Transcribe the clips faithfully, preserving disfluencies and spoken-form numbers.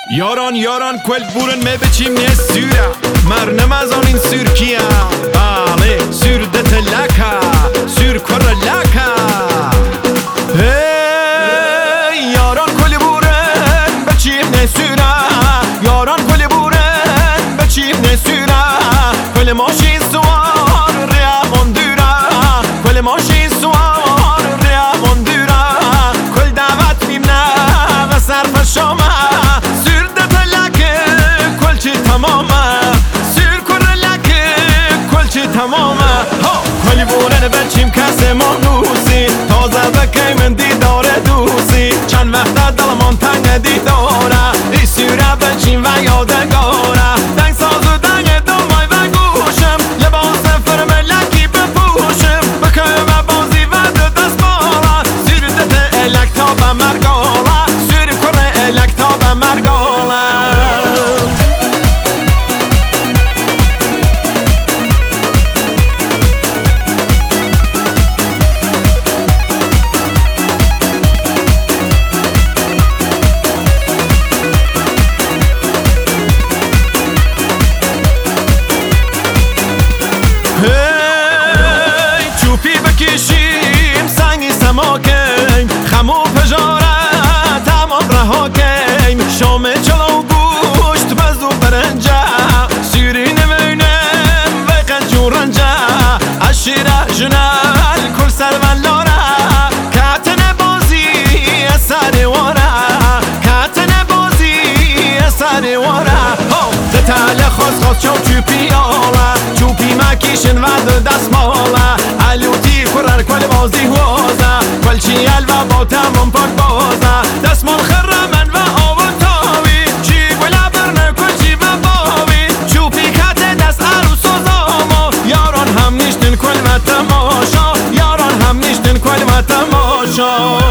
Yaran yaran quel buren me biçim ne süra Mer nemazan in sürkiya Ale sür de telaka Sür korelaka Hey yaran quel buren biçim ne süra Yaran quel buren biçim ne süra Quel moshi suar rea mondura Quel moshi suar rea mondura Quel davat mimna ve sarf shoma تمامه کلی بورن بچیم کسی مانوسی تازه بکی من دیداره دوسی چند وقت دلمان تنگ دیداره ای سیره بچیم و یادگاره دنگ ساز و دنگ دمای و گوشم لباس فرملکی بپوشم بکم بازی و دو دست بالا سیر دت الک تا به مرگاله سیر کره الک تا به مرگاله بکشیم سنگی سماکیم خمو پجارت تمام رها کیم شام چلو گوشت بزو برنجه سیری نمینم و قنجو رنجه عشیره جنال کل سرون لاره کتن بازی اثر واره کتن بازی اثر واره دتال خواست خواست چو چوپی آله چوپی مکیشن و دست ماله علوتی کرر کل بازی هوازه کل چیل و با تمام پاک بازه دست مال خرمن و آب تاوی چی گلا برنه کل چی و باوی چوپی کت دست عروس و زاما یاران هم نیشتن کل و تماشا یاران هم نیشتن کل و تماشا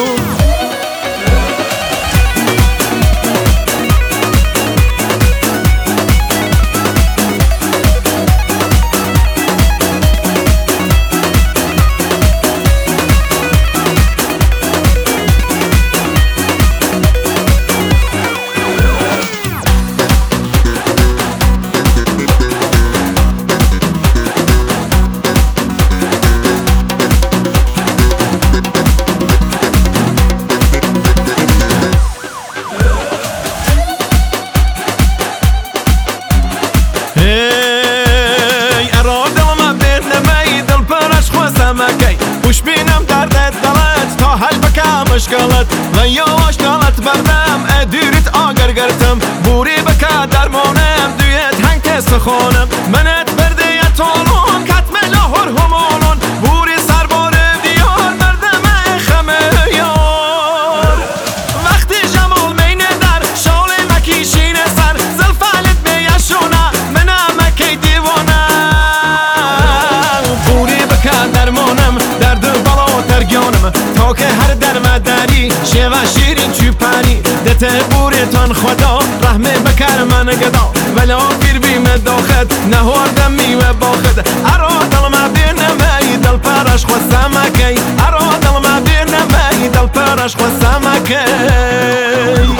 خوش بینم دردت دلت تا حل بکم اشکالت و یواش دلت بردم ادیرت آگر گرتم بوری بکا درمانم دویت هنگ تست خونم منت برده یتالون کتم لاهور همالون بوری سربار دیار بردم خمه یار وقتی جمال مینه در شال مکیشین سر زلفالت بیشونه منم مکی دیوانه بوری بکا درمانم تا که هر درمداری شیوه شیرین چوپانی دته بوریتان خدا رحمه بکر من گدا ولا بیر بیم داخد نهار دمی و باخد ارا دل ما بیر نمی دل پرش خوستم اکی ارا دل ما بیر نمی دل پرش خوستم اکی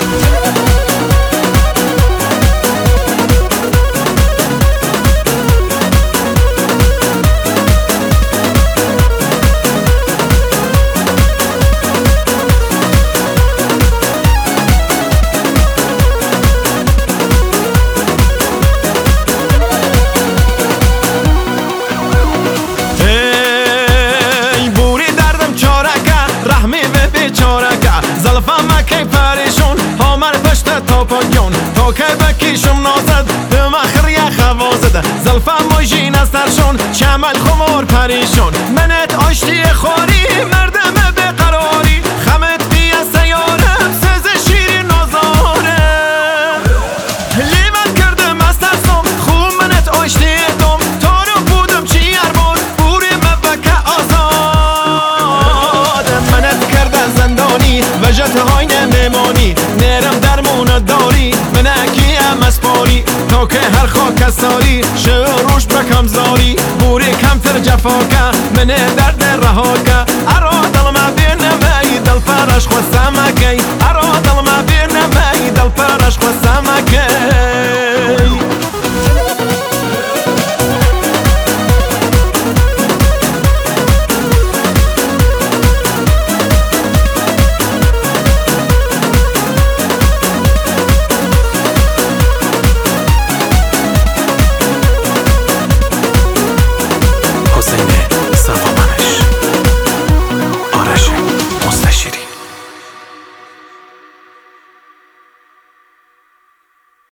زلفم مکی پریشون همر پشت تا پایون تا که بکیشم نازد دم اخری خوازد زلفم ماجین از ترشون چمل خمار پریشون منت آشتی خوری مردم بقراری خمت بی از سیارم سز شیرین نازارم لیمت کردم از ترسم خوب منت آشتی دم تا رو بودم چی ارباد بوری مبکه آزاد منت کرده زندانی وجت های نمیمانی نرم درمون داری من اکیم اسپاری تا که هر خاک ساری شروش بکم زاری بوری کم تر جفاکه من درد رهاکه ارا دل ما بینه وی دل فرش خواسته